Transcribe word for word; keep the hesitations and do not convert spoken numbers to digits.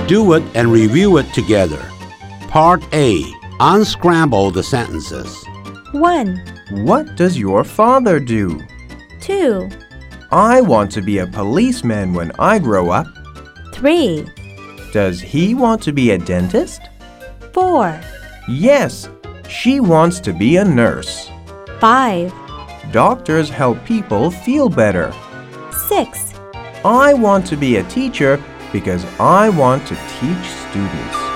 Do it and review it together. Part A. Unscramble the sentences. one, What does your father do? two, I want to be a policeman when I grow up. three, Does he want to be a dentist? four, Yes, she wants to be a nurse. five, Doctors help people feel better. six. I want to be a teacher because I want to teach students.